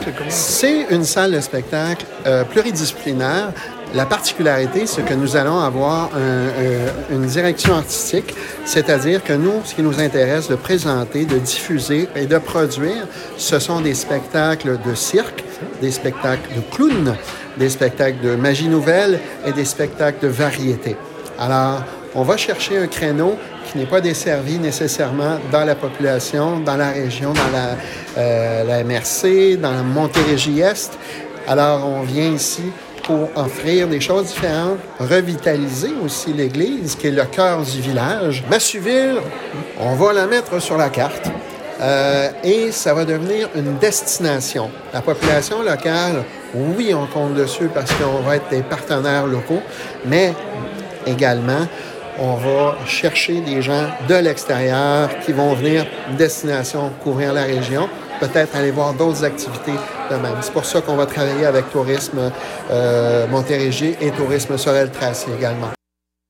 spectacle? C'est une salle de spectacle pluridisciplinaire. La particularité, c'est que nous allons avoir une direction artistique, c'est-à-dire que nous, ce qui nous intéresse de présenter, de diffuser et de produire, ce sont des spectacles de cirque, des spectacles de clowns, des spectacles de magie nouvelle et des spectacles de variété. Alors, on va chercher un créneau qui n'est pas desservi nécessairement dans la population, dans la région, dans la MRC, dans la Montérégie-Est. Alors, on vient ici pour offrir des choses différentes, revitaliser aussi l'église, qui est le cœur du village. Massuville, on va la mettre sur la carte et ça va devenir une destination. La population locale, oui, on compte dessus parce qu'on va être des partenaires locaux, mais également, on va chercher des gens de l'extérieur qui vont venir une destination, couvrir la région, peut-être aller voir d'autres activités de même. C'est pour ça qu'on va travailler avec Tourisme Montérégie et Tourisme Sorel-Tracy également.